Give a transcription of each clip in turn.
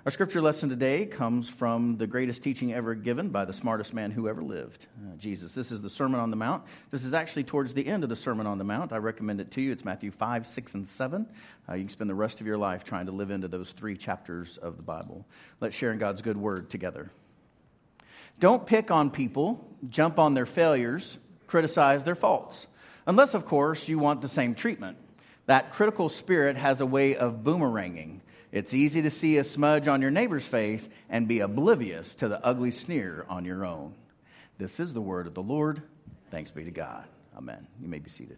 Our scripture lesson today comes from the greatest teaching ever given by the smartest man who ever lived, Jesus. This is the Sermon on the Mount. This is actually towards the end of the Sermon on the Mount. I recommend it to you. It's Matthew 5, 6, and 7. You can spend the rest of your life trying to live into those 3 chapters of the Bible. Let's share in God's good word together. Don't pick on people, jump on their failures, criticize their faults. Unless, of course, you want the same treatment. That critical spirit has a way of boomeranging. It's easy to see a smudge on your neighbor's face and be oblivious to the ugly sneer on your own. This is the word of the Lord. Thanks be to God. Amen. You may be seated.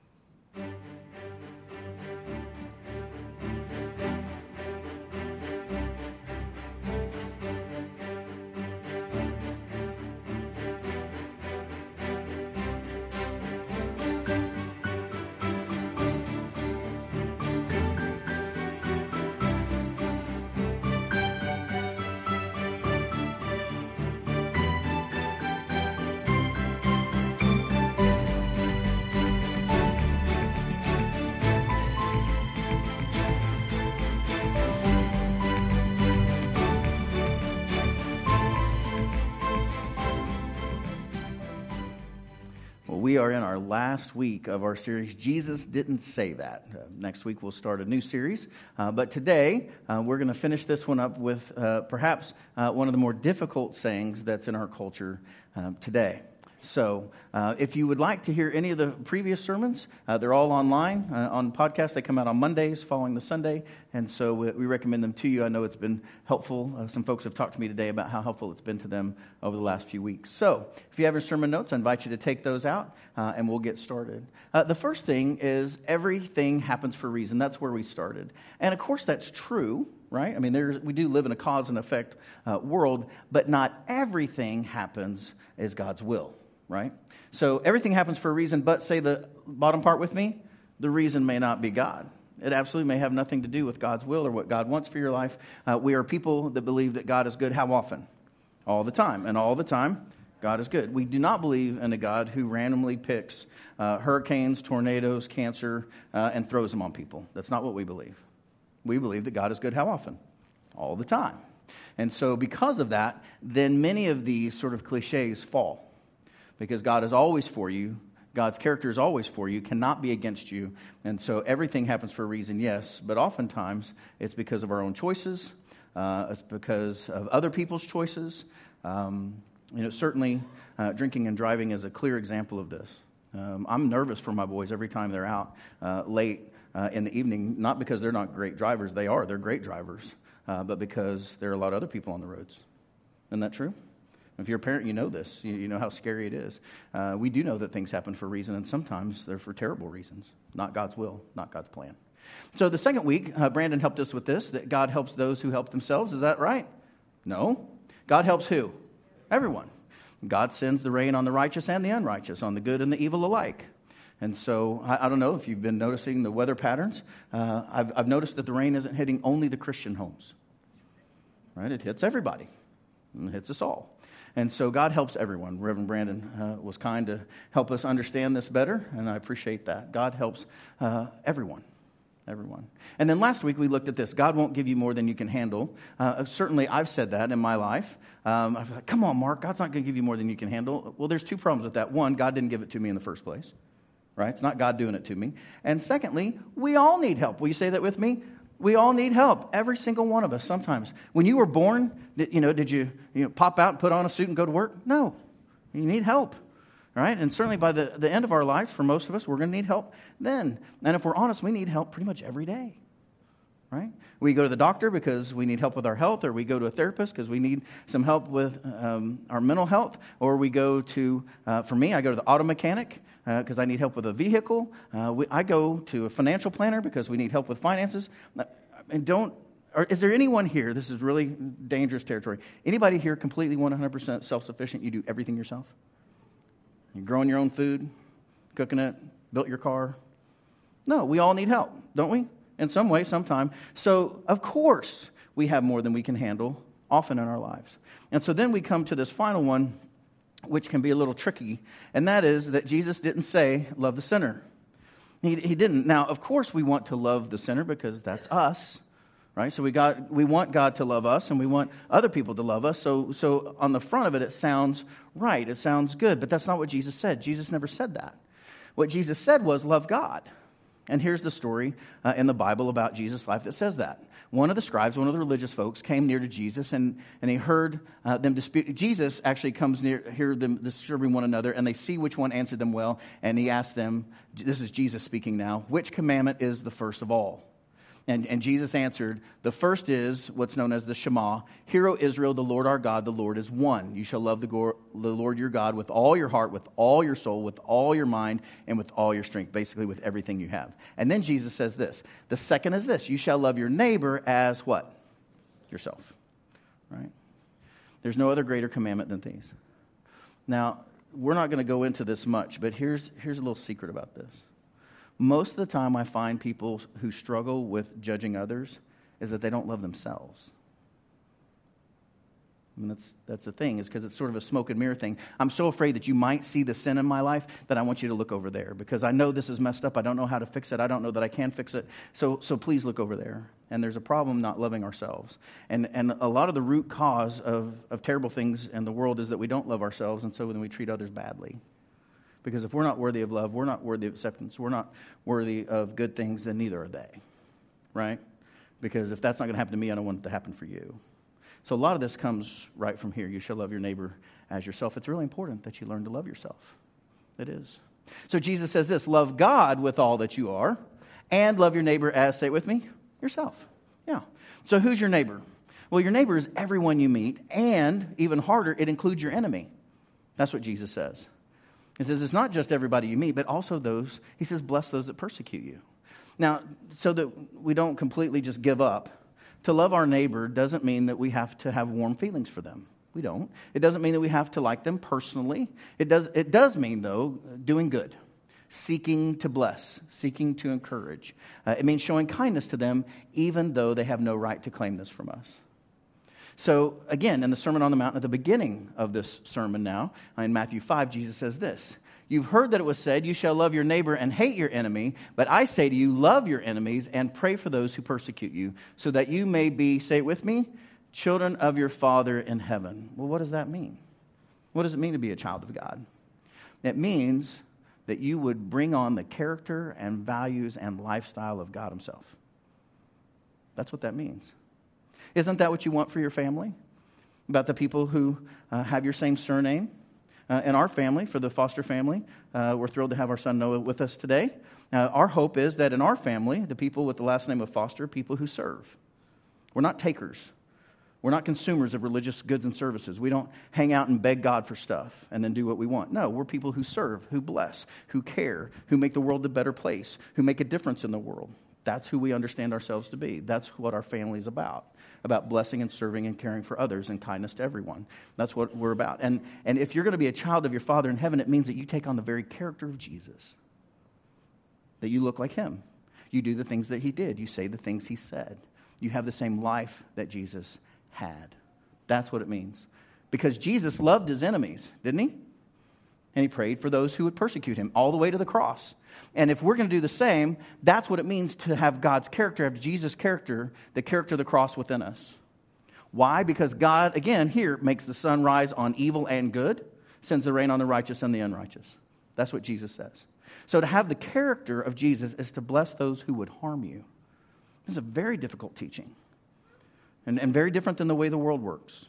We are in our last week of our series, Jesus Didn't Say That. Next week we'll start a new series. But today we're going to finish this one up with perhaps one of the more difficult sayings that's in our culture today. So if you would like to hear any of the previous sermons, they're all online on podcasts. They come out on Mondays following the Sunday. And so we recommend them to you. I know it's been helpful. Some folks have talked to me today about how helpful it's been to them over the last few weeks. So if you have your sermon notes, I invite you to take those out and we'll get started. The first thing is everything happens for a reason. That's where we started. And of course that's true, right? I mean, we do live in a cause and effect world, but not everything happens as God's will. Right? So everything happens for a reason, but say the bottom part with me, the reason may not be God. It absolutely may have nothing to do with God's will or what God wants for your life. We are people that believe that God is good. How often? All the time. And all the time, God is good. We do not believe in a God who randomly picks hurricanes, tornadoes, cancer, and throws them on people. That's not what we believe. We believe that God is good. How often? All the time. And so because of that, then many of these sort of cliches fall. Because God is always for you. God's character is always for you, cannot be against you. And so everything happens for a reason, yes. But oftentimes, it's because of our own choices. It's because of other people's choices. Certainly, drinking and driving is a clear example of this. I'm nervous for my boys every time they're out late in the evening. Not because they're not great drivers. They are. They're great drivers. But because there are a lot of other people on the roads. Isn't that true? If you're a parent, you know this. You know how scary it is. We do know that things happen for a reason, and sometimes they're for terrible reasons. Not God's will, not God's plan. So the second week, Brandon helped us with this, that God helps those who help themselves. Is that right? No. God helps who? Everyone. God sends the rain on the righteous and the unrighteous, on the good and the evil alike. And so I don't know if you've been noticing the weather patterns. I've noticed that the rain isn't hitting only the Christian homes. Right? It hits everybody. It hits us all. And so God helps everyone. Reverend Brandon was kind to help us understand this better, and I appreciate that. God helps everyone. Everyone. And then last week we looked at this. God won't give you more than you can handle. Certainly I've said that in my life. I was like, come on, Mark, God's not going to give you more than you can handle. Well, there's 2 problems with that. One, God didn't give it to me in the first place. Right? It's not God doing it to me. And secondly, we all need help. Will you say that with me? We all need help. Every single one of us sometimes. When you were born, did you pop out and put on a suit and go to work? No. You need help. Right? And certainly by the end of our lives, for most of us, we're going to need help then. And if we're honest, we need help pretty much every day. Right? We go to the doctor because we need help with our health, or we go to a therapist because we need some help with our mental health, or we go to, for me, I go to the auto mechanic because I need help with a vehicle. I go to a financial planner because we need help with finances. Is there anyone here, this is really dangerous territory, anybody here completely 100% self-sufficient? You do everything yourself? You're growing your own food, cooking it, built your car? No, we all need help, don't we? In some way, sometime. So, of course, we have more than we can handle often in our lives. And so then we come to this final one, which can be a little tricky, and that is that Jesus didn't say, love the sinner. He didn't. Now, of course, we want to love the sinner because that's us, right? So we want God to love us, and we want other people to love us. So on the front of it, it sounds right. It sounds good, but that's not what Jesus said. Jesus never said that. What Jesus said was love God. And here's the story in the Bible about Jesus' life that says that. One of the scribes, one of the religious folks, came near to Jesus, and he heard them dispute. Jesus actually comes near, hear them disturbing one another, and they see which one answered them well. And he asked them, this is Jesus speaking now, which commandment is the first of all? And Jesus answered, the first is what's known as the Shema. Hear, O Israel, the Lord our God, the Lord is one. You shall love the Lord your God with all your heart, with all your soul, with all your mind, and with all your strength, basically with everything you have. And then Jesus says this. The second is this. You shall love your neighbor as what? Yourself. Right? There's no other greater commandment than these. Now, we're not going to go into this much, but here's a little secret about this. Most of the time I find people who struggle with judging others is that they don't love themselves. I mean, that's the thing, is because it's sort of a smoke and mirror thing. I'm so afraid that you might see the sin in my life that I want you to look over there because I know this is messed up. I don't know how to fix it. I don't know that I can fix it. So please look over there. And there's a problem not loving ourselves. And a lot of the root cause of terrible things in the world is that we don't love ourselves, and so then we treat others badly. Because if we're not worthy of love, we're not worthy of acceptance, we're not worthy of good things, then neither are they, right? Because if that's not going to happen to me, I don't want it to happen for you. So a lot of this comes right from here. You shall love your neighbor as yourself. It's really important that you learn to love yourself. It is. So Jesus says this, love God with all that you are, and love your neighbor as, say it with me, yourself. Yeah. So who's your neighbor? Well, your neighbor is everyone you meet, and even harder, it includes your enemy. That's what Jesus says. He says it's not just everybody you meet, but also those, he says, bless those that persecute you. Now, so that we don't completely just give up, to love our neighbor doesn't mean that we have to have warm feelings for them. We don't. It doesn't mean that we have to like them personally. It does mean, though, doing good, seeking to bless, seeking to encourage. It means showing kindness to them, even though they have no right to claim this from us. So, again, in the Sermon on the Mount, at the beginning of this sermon now, in Matthew 5, Jesus says this. You've heard that it was said, you shall love your neighbor and hate your enemy. But I say to you, love your enemies and pray for those who persecute you, so that you may be, say it with me, children of your Father in heaven. Well, what does that mean? What does it mean to be a child of God? It means that you would bring on the character and values and lifestyle of God himself. That's what that means. Isn't that what you want for your family? About the people who have your same surname? In our family, for the Foster family, we're thrilled to have our son Noah with us today. Our hope is that in our family, the people with the last name of Foster are people who serve. We're not takers. We're not consumers of religious goods and services. We don't hang out and beg God for stuff and then do what we want. No, we're people who serve, who bless, who care, who make the world a better place, who make a difference in the world. That's who we understand ourselves to be. That's what our family is about blessing and serving and caring for others and kindness to everyone. That's what we're about. And if you're going to be a child of your Father in heaven, it means that you take on the very character of Jesus, that you look like him. You do the things that he did. You say the things he said. You have the same life that Jesus had. That's what it means. Because Jesus loved his enemies, didn't he? And he prayed for those who would persecute him all the way to the cross. And if we're going to do the same, that's what it means to have God's character, have Jesus' character, the character of the cross within us. Why? Because God, again, here, makes the sun rise on evil and good, sends the rain on the righteous and the unrighteous. That's what Jesus says. So to have the character of Jesus is to bless those who would harm you. This is a very difficult teaching. And very different than the way the world works.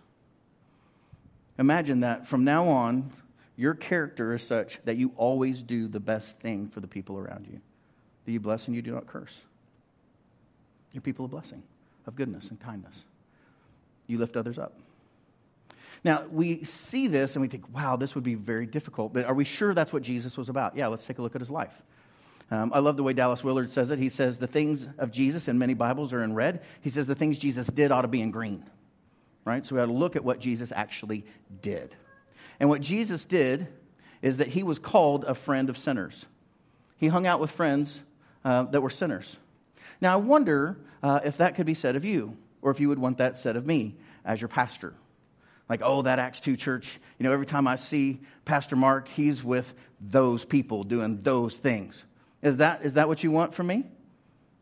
Imagine that from now on, your character is such that you always do the best thing for the people around you. That you bless and you do not curse. You're people of blessing, of goodness and kindness. You lift others up. Now, we see this and we think, wow, this would be very difficult. But are we sure that's what Jesus was about? Yeah, let's take a look at his life. I love the way Dallas Willard says it. He says the things of Jesus in many Bibles are in red. He says the things Jesus did ought to be in green. Right? So we ought to look at what Jesus actually did. And what Jesus did is that he was called a friend of sinners. He hung out with friends that were sinners. Now, I wonder if that could be said of you, or if you would want that said of me as your pastor. Like, oh, that Acts 2 church, every time I see Pastor Mark, he's with those people doing those things. Is that what you want from me?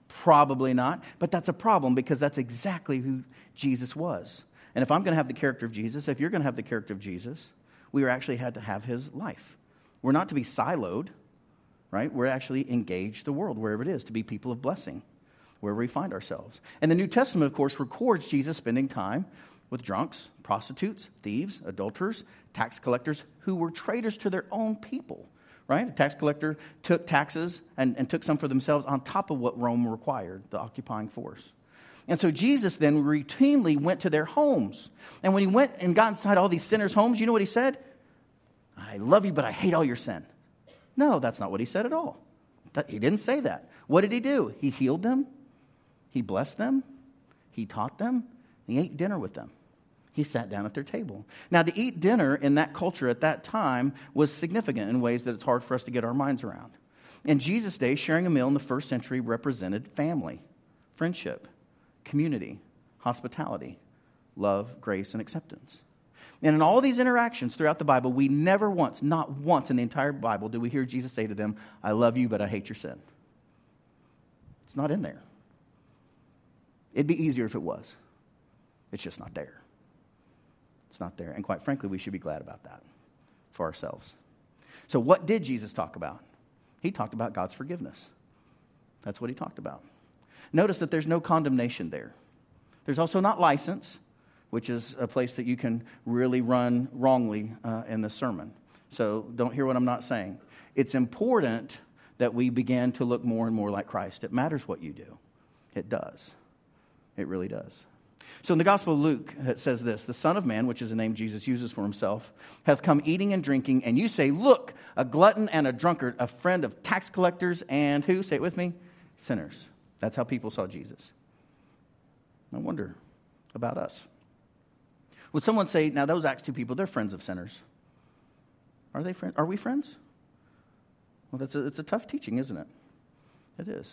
Probably not, but that's a problem because that's exactly who Jesus was. And if I'm going to have the character of Jesus, if you're going to have the character of Jesus, we actually had to have his life. We're not to be siloed, right? We're actually engaged the world, wherever it is, to be people of blessing, wherever we find ourselves. And the New Testament, of course, records Jesus spending time with drunks, prostitutes, thieves, adulterers, tax collectors who were traitors to their own people, right? A tax collector took taxes and took some for themselves on top of what Rome required, the occupying force. And so Jesus then routinely went to their homes. And when he went and got inside all these sinners' homes, you know what he said? I love you, but I hate all your sin. No, that's not what he said at all. He didn't say that. What did he do? He healed them. He blessed them. He taught them. He ate dinner with them. He sat down at their table. Now, to eat dinner in that culture at that time was significant in ways that it's hard for us to get our minds around. In Jesus' day, sharing a meal in the first century represented family, friendship, community, hospitality, love, grace, and acceptance. And in all these interactions throughout the Bible, we never once, not once in the entire Bible, do we hear Jesus say to them, I love you, but I hate your sin. It's not in there. It'd be easier if it was. It's just not there. It's not there. And quite frankly, we should be glad about that for ourselves. So what did Jesus talk about? He talked about God's forgiveness. That's what he talked about. Notice that there's no condemnation there. There's also not license, which is a place that you can really run wrongly in the sermon. So don't hear what I'm not saying. It's important that we begin to look more and more like Christ. It matters what you do. It does. It really does. So in the Gospel of Luke, it says this, the Son of Man, which is a name Jesus uses for himself, has come eating and drinking, and you say, look, a glutton and a drunkard, a friend of tax collectors and who? Say it with me. Sinners. That's how people saw Jesus. I wonder about us. Would someone say, now those Acts 2 people, they're friends of sinners. Are they friends? Are we friends? Well, it's a tough teaching, isn't it? It is.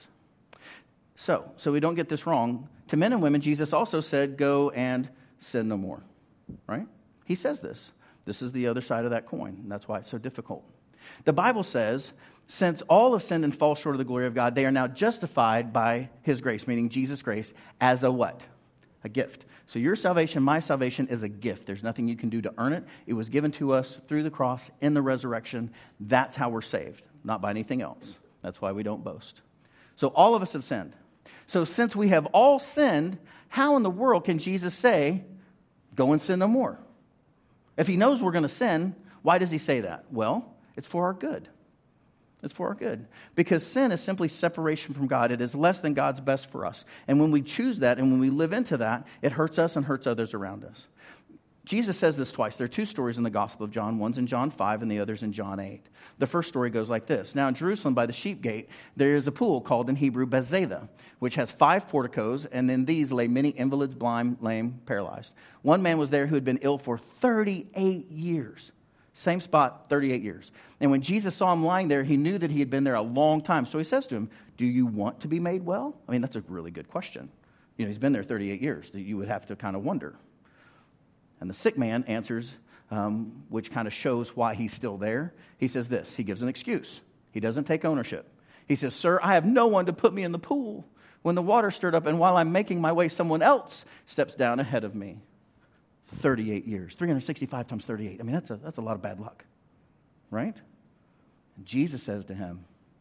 So we don't get this wrong. To men and women, Jesus also said, go and sin no more. Right? He says this. This is the other side of that coin. And that's why it's so difficult. The Bible says, since all have sinned and fall short of the glory of God, they are now justified by his grace, meaning Jesus' grace, as a what? A gift. So your salvation, my salvation, is a gift. There's nothing you can do to earn it. It was given to us through the cross in the resurrection. That's how we're saved, not by anything else. That's why we don't boast. So all of us have sinned. So since we have all sinned, how in the world can Jesus say, go and sin no more? If he knows we're going to sin, why does he say that? Well, it's for our good. It's for our good. Because sin is simply separation from God. It is less than God's best for us. And when we choose that and when we live into that, it hurts us and hurts others around us. Jesus says this twice. There are two stories in the Gospel of John. One's in John 5 and the other's in John 8. The first story goes like this. Now in Jerusalem by the sheep gate, there is a pool called in Hebrew Bethesda, which has 5 porticos, and in these lay many invalids, blind, lame, paralyzed. One man was there who had been ill for 38 years. Same spot, 38 years. And when Jesus saw him lying there, he knew that he had been there a long time. So he says to him, do you want to be made well? I mean, that's a really good question. You know, he's been there 38 years. That you would have to kind of wonder. And the sick man answers, which kind of shows why he's still there. He says this. He gives an excuse. He doesn't take ownership. He says, sir, I have no one to put me in the pool when the water stirred up, and while I'm making my way, someone else steps down ahead of me. 38 years. 365 times 38. I mean, that's a lot of bad luck. Right? And Jesus says to him,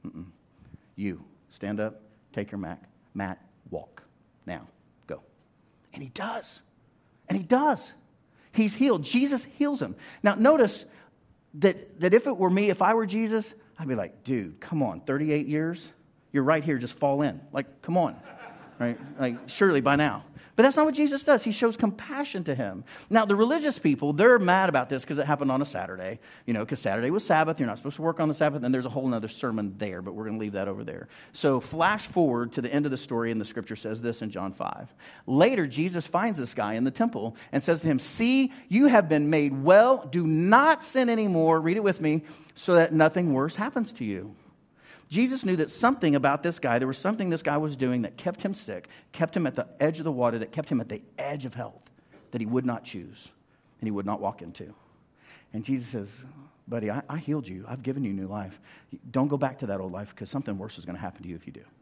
you, stand up, take your mat, walk. Now, go. And he does. And he does. He's healed. Jesus heals him. Now, notice that if it were me, if I were Jesus, I'd be like, dude, come on, 38 years? You're right here, just fall in. Like, come on. Right? Like, surely by now. But that's not what Jesus does. He shows compassion to him. Now, the religious people, they're mad about this because it happened on a Saturday. You know, because Saturday was Sabbath. You're not supposed to work on the Sabbath. And there's a whole other sermon there, but we're going to leave that over there. So flash forward to the end of the story, and the scripture says this in John 5. Later, Jesus finds this guy in the temple and says to him, see, you have been made well. Do not sin anymore. Read it with me, so that nothing worse happens to you. Jesus knew that something about this guy, there was something this guy was doing that kept him sick, kept him at the edge of the water, that kept him at the edge of health, that he would not choose and he would not walk into. And Jesus says, buddy, I healed you. I've given you new life. Don't go back to that old life because something worse is going to happen to you if you do.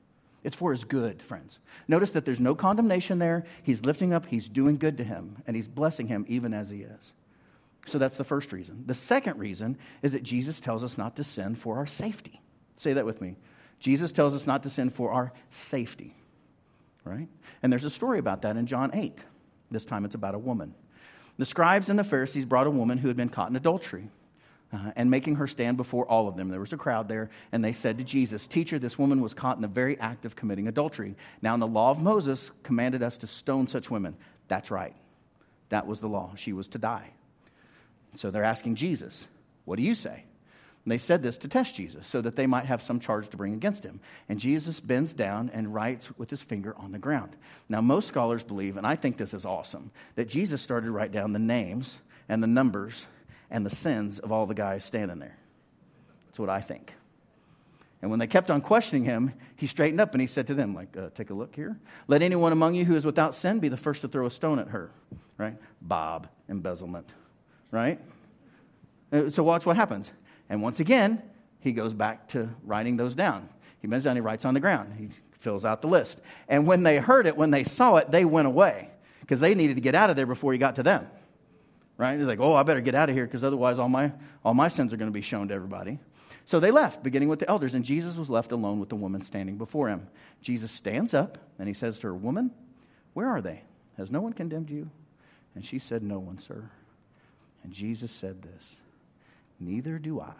It's for his good, friends. Notice that there's no condemnation there. He's lifting up, he's doing good to him, and he's blessing him even as he is. So that's the first reason. The second reason is that Jesus tells us not to sin for our safety. Say that with me. Jesus tells us not to sin for our safety, right? And there's a story about that in John 8. This time it's about a woman. The scribes and the Pharisees brought a woman who had been caught in adultery. And making her stand before all of them. There was a crowd there, and they said to Jesus, "Teacher, this woman was caught in the very act of committing adultery. Now, in the law of Moses commanded us to stone such women." That's right. That was the law. She was to die. So they're asking Jesus, "What do you say?" And they said this to test Jesus, so that they might have some charge to bring against him. And Jesus bends down and writes with his finger on the ground. Now, most scholars believe, and I think this is awesome, that Jesus started to write down the names and the numbers and the sins of all the guys standing there. That's what I think. And when they kept on questioning him, he straightened up and he said to them, take a look here. "Let anyone among you who is without sin be the first to throw a stone at her." Right? Bob, embezzlement. Right? So watch what happens. And once again, he goes back to writing those down. He bends down, he writes on the ground. He fills out the list. And when they heard it, when they saw it, they went away because they needed to get out of there before he got to them. Right? He's like, "Oh, I better get out of here because otherwise all my sins are going to be shown to everybody." So they left, beginning with the elders, and Jesus was left alone with the woman standing before him. Jesus stands up and he says to her, "Woman, where are they? Has no one condemned you?" And she said, "No one, sir." And Jesus said this, "Neither do I.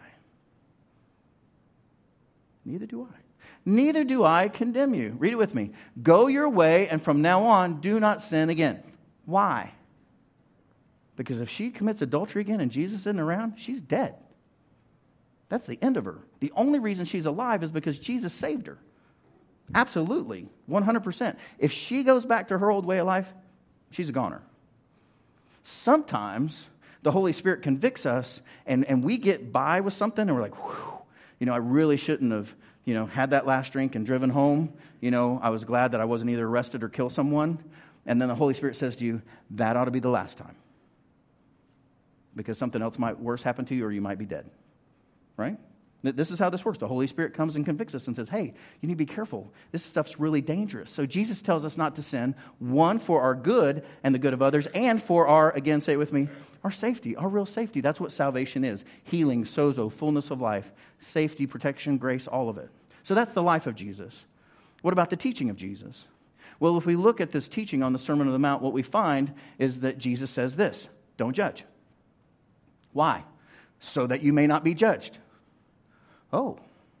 Neither do I. Neither do I condemn you." Read it with me. "Go your way, and from now on, do not sin again." Why? Because if she commits adultery again and Jesus isn't around, she's dead. That's the end of her. The only reason she's alive is because Jesus saved her. Absolutely. 100%. If she goes back to her old way of life, she's a goner. Sometimes the Holy Spirit convicts us and we get by with something and we're like, whew, I really shouldn't have, had that last drink and driven home. I was glad that I wasn't either arrested or kill someone. And then the Holy Spirit says to you, that ought to be the last time. Because something else might worse happen to you or you might be dead. Right? This is how this works. The Holy Spirit comes and convicts us and says, hey, you need to be careful. This stuff's really dangerous. So Jesus tells us not to sin, one, for our good and the good of others, and for our, again, say it with me, our safety, our real safety. That's what salvation is. Healing, sozo, fullness of life, safety, protection, grace, all of it. So that's the life of Jesus. What about the teaching of Jesus? Well, if we look at this teaching on the Sermon on the Mount, what we find is that Jesus says this, don't judge. Why? So that you may not be judged. Oh,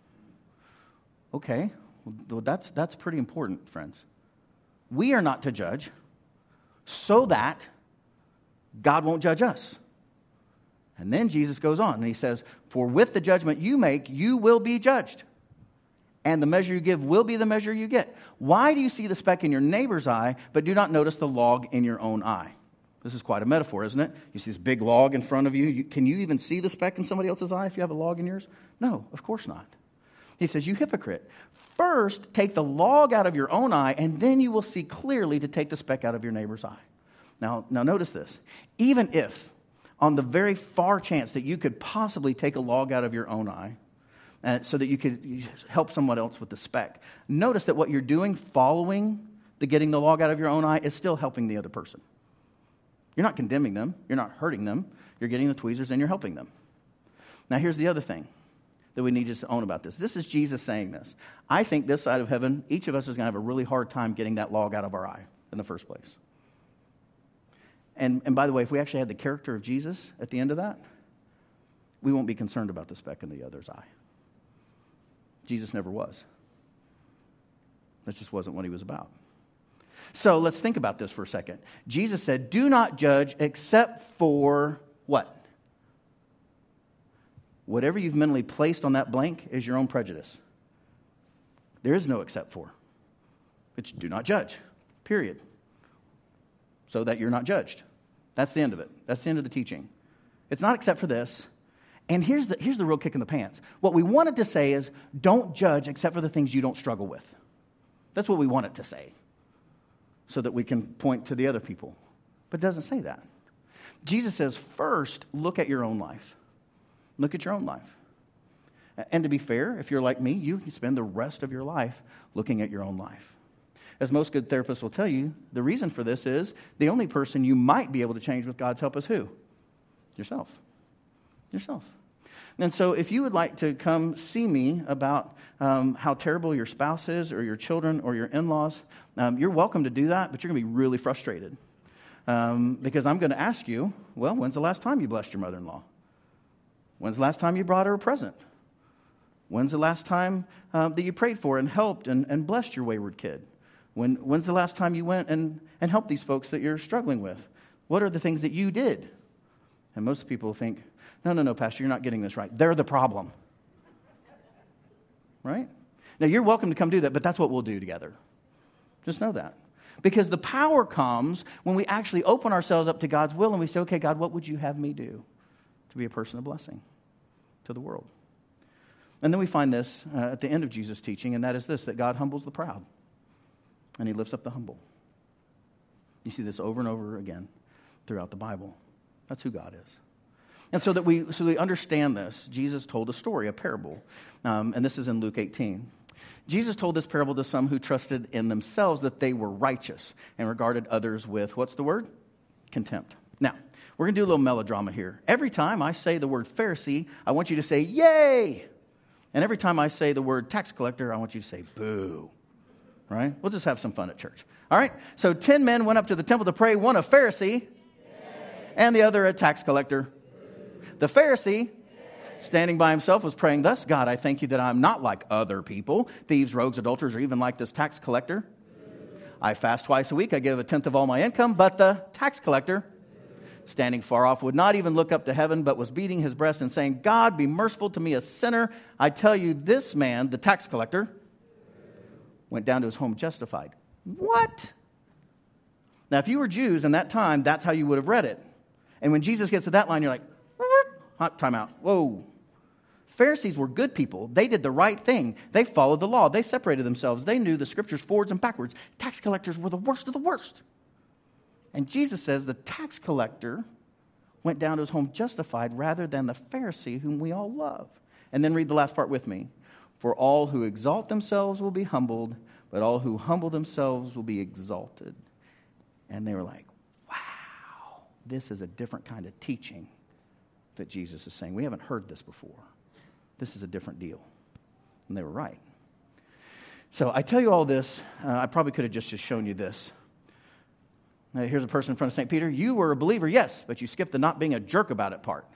okay. Well, that's pretty important, friends. We are not to judge so that God won't judge us. And then Jesus goes on and he says, for with the judgment you make, you will be judged. And the measure you give will be the measure you get. Why do you see the speck in your neighbor's eye, but do not notice the log in your own eye? This is quite a metaphor, isn't it? You see this big log in front of you. Can you even see the speck in somebody else's eye if you have a log in yours? No, of course not. He says, you hypocrite. First, take the log out of your own eye, and then you will see clearly to take the speck out of your neighbor's eye. Now notice this. Even if, on the very far chance that you could possibly take a log out of your own eye, so that you could help someone else with the speck, notice that what you're doing following the getting the log out of your own eye is still helping the other person. You're not condemning them. You're not hurting them. You're getting the tweezers and you're helping them. Now, here's the other thing that we need to own about this. This is Jesus saying this. I think this side of heaven, each of us is going to have a really hard time getting that log out of our eye in the first place. And by the way, if we actually had the character of Jesus at the end of that, we won't be concerned about the speck in the other's eye. Jesus never was. That just wasn't what he was about. So let's think about this for a second. Jesus said, do not judge except for what? Whatever you've mentally placed on that blank is your own prejudice. There is no except for. It's do not judge, period. So that you're not judged. That's the end of it. That's the end of the teaching. It's not except for this. And here's the real kick in the pants. What we wanted to say is don't judge except for the things you don't struggle with. That's what we wanted to say, so that we can point to the other people. But it doesn't say that. Jesus says, first, look at your own life. Look at your own life. And to be fair, if you're like me, you can spend the rest of your life looking at your own life. As most good therapists will tell you, the reason for this is the only person you might be able to change with God's help is who? Yourself. Yourself. And so if you would like to come see me about how terrible your spouse is or your children or your in-laws, you're welcome to do that, but you're going to be really frustrated. Because I'm going to ask you, well, when's the last time you blessed your mother-in-law? When's the last time you brought her a present? When's the last time that you prayed for and helped and blessed your wayward kid? When's the last time you went and helped these folks that you're struggling with? What are the things that you did? And most people think, no, Pastor, you're not getting this right. They're the problem. Right? Now, you're welcome to come do that, but that's what we'll do together. Just know that. Because the power comes when we actually open ourselves up to God's will and we say, okay, God, what would you have me do to be a person of blessing to the world? And then we find this at the end of Jesus' teaching, and that is this, that God humbles the proud and he lifts up the humble. You see this over and over again throughout the Bible. That's who God is. And so that we understand this, Jesus told a story, a parable, and this is in Luke 18. Jesus told this parable to some who trusted in themselves that they were righteous and regarded others with, what's the word? Contempt. Now, we're going to do a little melodrama here. Every time I say the word Pharisee, I want you to say, yay! And every time I say the word tax collector, I want you to say, boo. Right? We'll just have some fun at church. All right? So 10 men went up to the temple to pray, one a Pharisee, and the other a tax collector. The Pharisee, standing by himself, was praying thus, God, I thank you that I'm not like other people, thieves, rogues, adulterers, or even like this tax collector. I fast twice a week. I give 1/10 of all my income. But the tax collector, standing far off, would not even look up to heaven, but was beating his breast and saying, God, be merciful to me, a sinner. I tell you, this man, the tax collector, went down to his home justified. What? Now, if you were Jews in that time, that's how you would have read it. And when Jesus gets to that line, you're like, hot time out. Whoa. Pharisees were good people. They did the right thing. They followed the law. They separated themselves. They knew the scriptures forwards and backwards. Tax collectors were the worst of the worst. And Jesus says the tax collector went down to his home justified rather than the Pharisee whom we all love. And then read the last part with me. For all who exalt themselves will be humbled, but all who humble themselves will be exalted. And they were like, wow, this is a different kind of teaching that Jesus is saying. We haven't heard this before. This is a different deal. And they were right. So I tell you all this. I probably could have just shown you this. Now, here's a person in front of St. Peter. You were a believer, yes, but you skipped the not being a jerk about it part.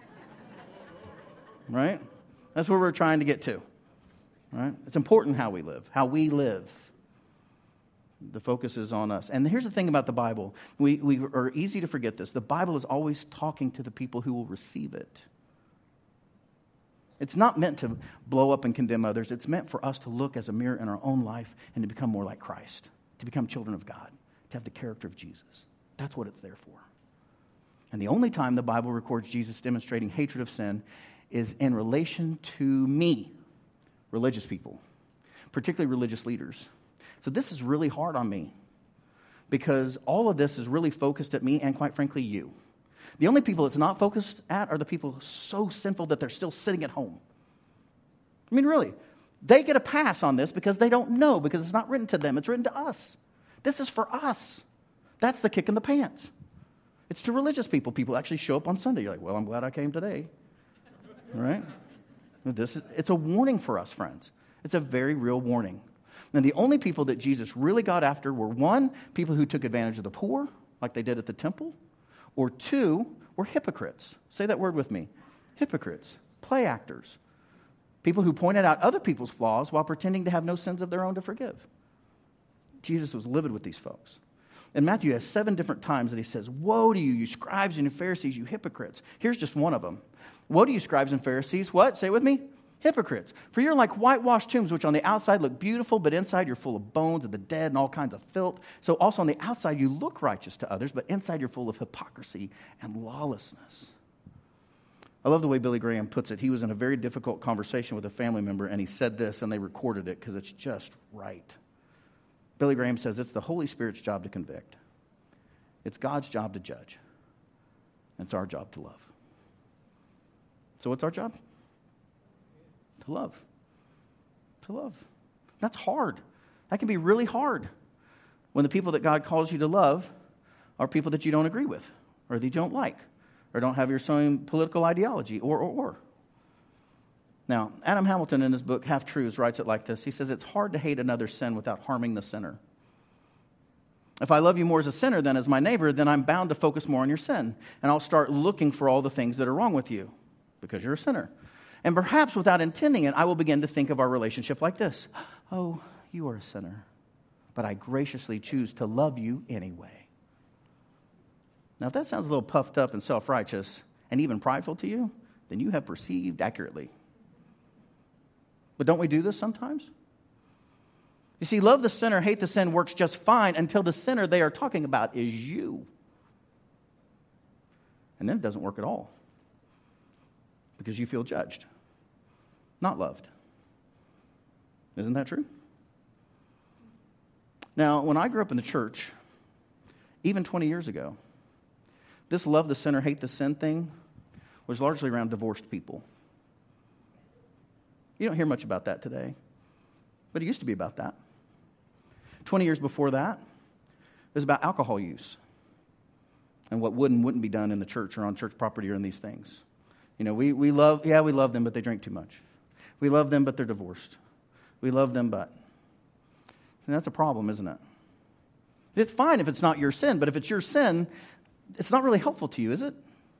Right? That's where we're trying to get to. Right? It's important how we live. The focus is on us. And here's the thing about the Bible. We are easy to forget this. The Bible is always talking to the people who will receive it. It's not meant to blow up and condemn others. It's meant for us to look as a mirror in our own life and to become more like Christ, to become children of God, to have the character of Jesus. That's what it's there for. And the only time the Bible records Jesus demonstrating hatred of sin is in relation to me, religious people, particularly religious leaders. So this is really hard on me because all of this is really focused at me and, quite frankly, you. The only people it's not focused at are the people so sinful that they're still sitting at home. I mean, really, they get a pass on this because they don't know, because it's not written to them. It's written to us. This is for us. That's the kick in the pants. It's to religious people. People actually show up on Sunday. You're like, well, I'm glad I came today. Right? It's a warning for us, friends. It's a very real warning. And the only people that Jesus really got after were, one, people who took advantage of the poor, like they did at the temple, or two, were hypocrites. Say that word with me. Hypocrites, play actors, people who pointed out other people's flaws while pretending to have no sins of their own to forgive. Jesus was livid with these folks. And Matthew has 7 different times that he says, woe to you, you scribes and you Pharisees, you hypocrites. Here's just one of them. Woe to you, scribes and Pharisees. What? Say it with me. Hypocrites. For you're like whitewashed tombs, which on the outside look beautiful, but inside you're full of bones of the dead and all kinds of filth. So also on the outside you look righteous to others, but inside you're full of hypocrisy and lawlessness. I love the way Billy Graham puts it. He was in a very difficult conversation with a family member, and he said this, and they recorded it because it's just right. Billy Graham says it's the Holy Spirit's job to convict. It's God's job to judge. And it's our job to love. So what's our job? To love. To love. That's hard. That can be really hard when the people that God calls you to love are people that you don't agree with, or that you don't like, or don't have your same political ideology, or. Now, Adam Hamilton in his book, Half Truths, writes it like this. He says, it's hard to hate another sin without harming the sinner. If I love you more as a sinner than as my neighbor, then I'm bound to focus more on your sin. And I'll start looking for all the things that are wrong with you because you're a sinner. And perhaps without intending it, I will begin to think of our relationship like this. Oh, you are a sinner, but I graciously choose to love you anyway. Now, if that sounds a little puffed up and self-righteous and even prideful to you, then you have perceived accurately. But don't we do this sometimes? You see, love the sinner, hate the sin works just fine until the sinner they are talking about is you. And then it doesn't work at all because you feel judged, not loved. Isn't that true? Now, when I grew up in the church, even 20 years ago, this love the sinner, hate the sin thing was largely around divorced people. You don't hear much about that today, but it used to be about that. 20 years before that, it was about alcohol use and what would and wouldn't be done in the church or on church property or in these things. You know, we love them, but they drink too much. We love them, but they're divorced. We love them, but. And that's a problem, isn't it? It's fine if it's not your sin, but if it's your sin, it's not really helpful to you, is it?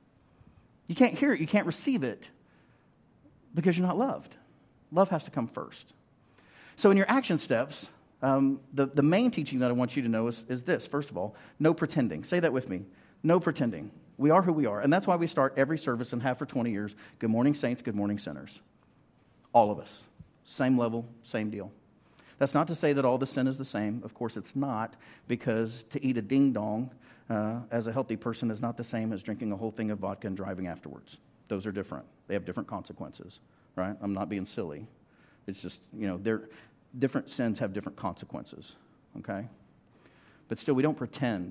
You can't hear it, you can't receive it because you're not loved. Love has to come first. So in your action steps, the main teaching that I want you to know is this. First of all, no pretending. Say that with me. No pretending. We are who we are. And that's why we start every service and have for 20 years. Good morning, saints. Good morning, sinners. All of us. Same level, same deal. That's not to say that all the sin is the same. Of course it's not, because to eat a ding-dong as a healthy person is not the same as drinking a whole thing of vodka and driving afterwards. Those are different. They have different consequences, right? I'm not being silly. It's just, different sins have different consequences, okay? But still, we don't pretend.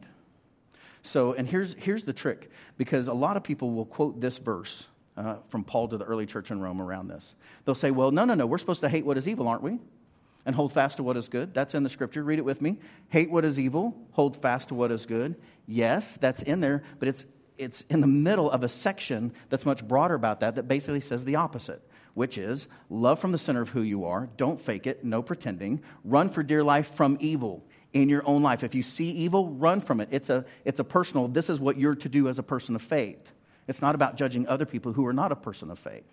So, and here's the trick, because a lot of people will quote this verse from Paul to the early church in Rome around this. They'll say, well, no, we're supposed to hate what is evil, aren't we? And hold fast to what is good. That's in the scripture. Read it with me. Hate what is evil, hold fast to what is good. Yes, that's in there, but it's in the middle of a section that's much broader about that basically says the opposite, which is love from the center of who you are. Don't fake it. No pretending. Run for dear life from evil in your own life. If you see evil, run from it. It's a personal, this is what you're to do as a person of faith. It's not about judging other people who are not a person of faith.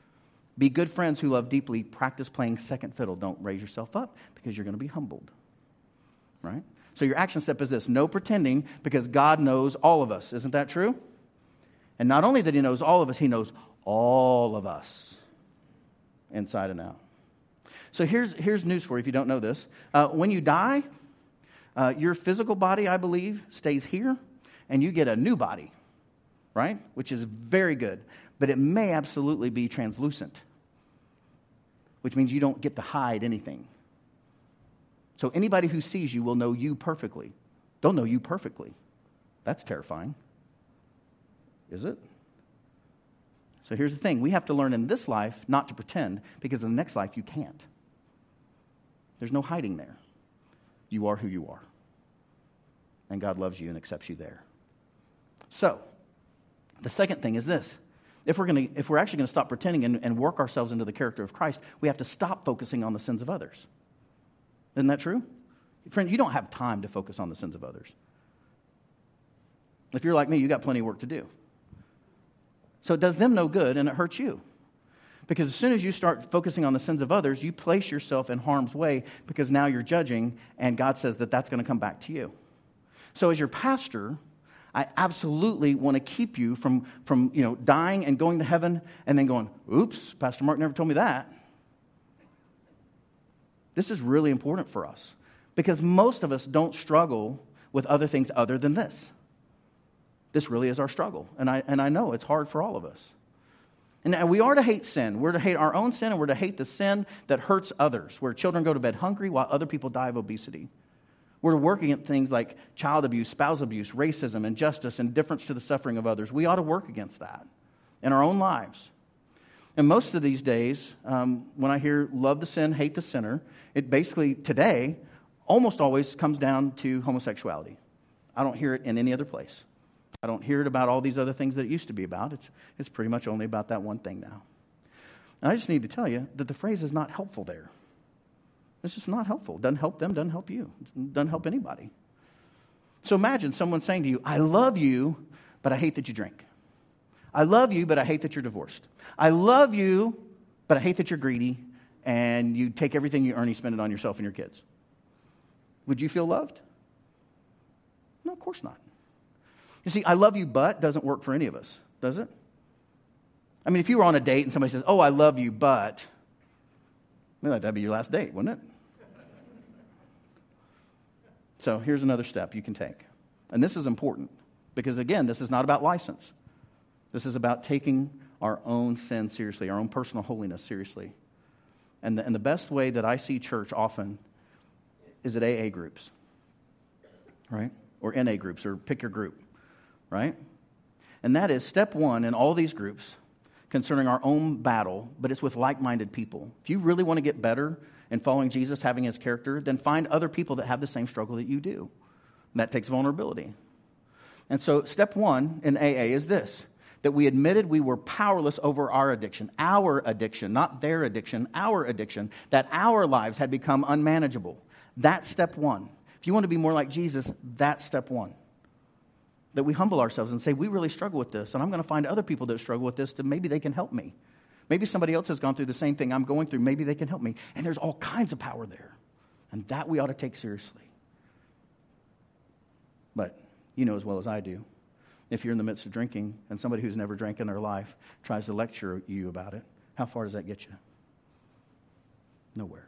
Be good friends who love deeply. Practice playing second fiddle. Don't raise yourself up because you're going to be humbled. Right? So your action step is this. No pretending, because God knows all of us. Isn't that true? And not only that He knows all of us, He knows all of us inside and out. So here's news for you if you don't know this. When you die, your physical body, I believe, stays here, and you get a new body, right? Which is very good. But it may absolutely be translucent, which means you don't get to hide anything. So anybody who sees you will know you perfectly. They'll know you perfectly. That's terrifying. Is it? So here's the thing. We have to learn in this life not to pretend, because in the next life you can't. There's no hiding there. You are who you are. And God loves you and accepts you there. So, the second thing is this. If we're actually going to stop pretending and work ourselves into the character of Christ, we have to stop focusing on the sins of others. Isn't that true? Friend, you don't have time to focus on the sins of others. If you're like me, you got plenty of work to do. So it does them no good, and it hurts you. Because as soon as you start focusing on the sins of others, you place yourself in harm's way, because now you're judging, and God says that that's going to come back to you. So as your pastor, I absolutely want to keep you from dying and going to heaven and then going, oops, Pastor Mark never told me that. This is really important for us, because most of us don't struggle with other things other than this. This really is our struggle, and I know it's hard for all of us. And we are to hate sin. We're to hate our own sin, and we're to hate the sin that hurts others, where children go to bed hungry while other people die of obesity. We're working at things like child abuse, spouse abuse, racism, injustice, indifference to the suffering of others. We ought to work against that in our own lives. And most of these days, when I hear love the sin, hate the sinner, it basically today almost always comes down to homosexuality. I don't hear it in any other place. I don't hear it about all these other things that it used to be about. It's pretty much only about that one thing now. And I just need to tell you that the phrase is not helpful there. It's just not helpful. It doesn't help them, doesn't help you. It doesn't help anybody. So imagine someone saying to you, I love you, but I hate that you drink. I love you, but I hate that you're divorced. I love you, but I hate that you're greedy and you take everything you earn, you spend it on yourself and your kids. Would you feel loved? No, of course not. You see, I love you, but doesn't work for any of us, does it? I mean, if you were on a date and somebody says, oh, I love you, but, well, that'd be your last date, wouldn't it? So here's another step you can take. And this is important because, again, this is not about license. This is about taking our own sin seriously, our own personal holiness seriously. And the best way that I see church often is at AA groups, right? Or NA groups, or pick your group, right? And that is step one in all these groups concerning our own battle, but it's with like-minded people. If you really want to get better in following Jesus, having his character, then find other people that have the same struggle that you do. And that takes vulnerability. And so step one in AA is this, that we admitted we were powerless over our addiction, not their addiction, our addiction, that our lives had become unmanageable. That's step one. If you want to be more like Jesus, that's step one. That we humble ourselves and say, we really struggle with this, and I'm going to find other people that struggle with this, that maybe they can help me. Maybe somebody else has gone through the same thing I'm going through. Maybe they can help me. And there's all kinds of power there. And that we ought to take seriously. But you know as well as I do, if you're in the midst of drinking and somebody who's never drank in their life tries to lecture you about it, how far does that get you? Nowhere.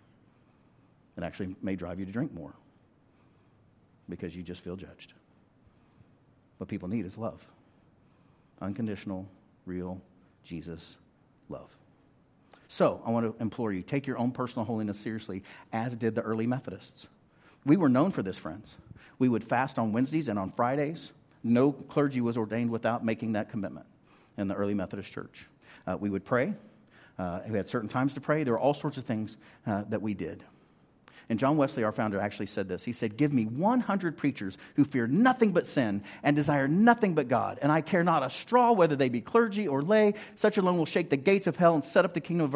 It actually may drive you to drink more because you just feel judged. What people need is love. Unconditional, real, Jesus love. So, I want to implore you, take your own personal holiness seriously, as did the early Methodists. We were known for this, friends. We would fast on Wednesdays and on Fridays. No clergy was ordained without making that commitment in the early Methodist church. We would pray. We had certain times to pray. There were all sorts of things that we did. And John Wesley, our founder, actually said this. He said, give me 100 preachers who fear nothing but sin and desire nothing but God. And I care not a straw whether they be clergy or lay. Such alone will shake the gates of hell and set up the kingdom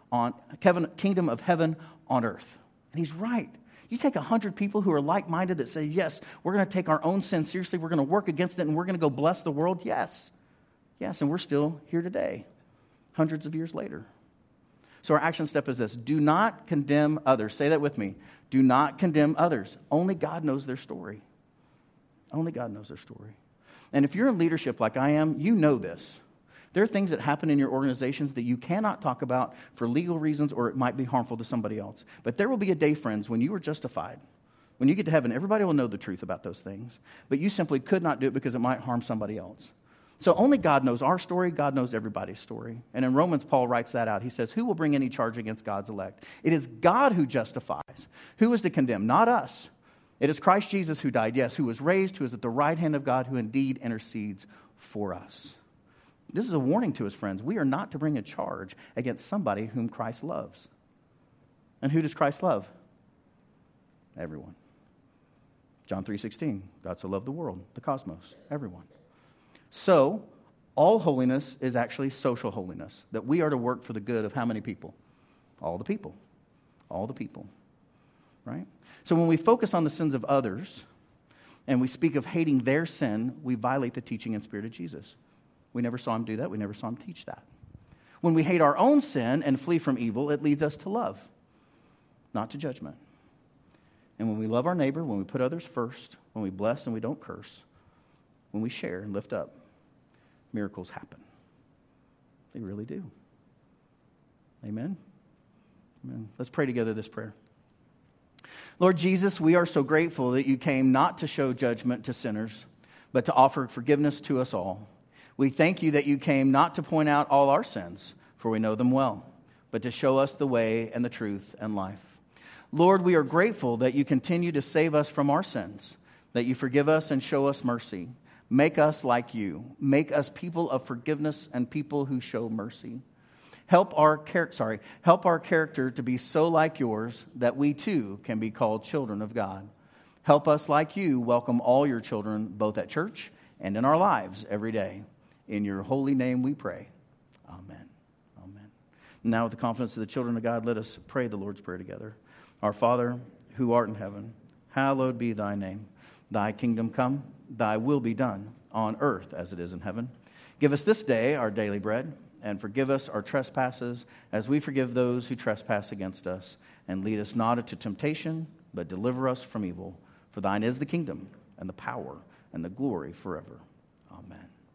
of heaven on earth. And he's right. You take 100 people who are like-minded that say, yes, we're going to take our own sin seriously. We're going to work against it and we're going to go bless the world. Yes. Yes, and we're still here today, hundreds of years later. So our action step is this. Do not condemn others. Say that with me. Do not condemn others. Only God knows their story. Only God knows their story. And if you're in leadership like I am, you know this. There are things that happen in your organizations that you cannot talk about for legal reasons or it might be harmful to somebody else. But there will be a day, friends, when you are justified. When you get to heaven, everybody will know the truth about those things. But you simply could not do it because it might harm somebody else. So only God knows our story. God knows everybody's story. And in Romans, Paul writes that out. He says, who will bring any charge against God's elect? It is God who justifies. Who is to condemn? Not us. It is Christ Jesus who died, yes, who was raised, who is at the right hand of God, who indeed intercedes for us. This is a warning to us, friends. We are not to bring a charge against somebody whom Christ loves. And who does Christ love? Everyone. John 3:16, God so loved the world, the cosmos, everyone. So, all holiness is actually social holiness, that we are to work for the good of how many people? All the people. All the people. Right? So when we focus on the sins of others, and we speak of hating their sin, we violate the teaching and spirit of Jesus. We never saw him do that. We never saw him teach that. When we hate our own sin and flee from evil, it leads us to love, not to judgment. And when we love our neighbor, when we put others first, when we bless and we don't curse, when we share and lift up, miracles happen. They really do. Amen? Amen. Let's pray together this prayer. Lord Jesus, we are so grateful that you came not to show judgment to sinners, but to offer forgiveness to us all. We thank you that you came not to point out all our sins, for we know them well, but to show us the way and the truth and life. Lord, we are grateful that you continue to save us from our sins, that you forgive us and show us mercy. Make us like you. Make us people of forgiveness and people who show mercy. Help our character to be so like yours that we too can be called children of God. Help us, like you, welcome all your children both at church and in our lives every day. In your holy name we pray. Amen. Amen. Now with the confidence of the children of God, let us pray the Lord's Prayer together. Our Father, who art in heaven, hallowed be thy name. Thy kingdom come, thy will be done, on earth as it is in heaven. Give us this day our daily bread, and forgive us our trespasses as we forgive those who trespass against us. And lead us not into temptation, but deliver us from evil. For thine is the kingdom, and the power, and the glory forever. Amen.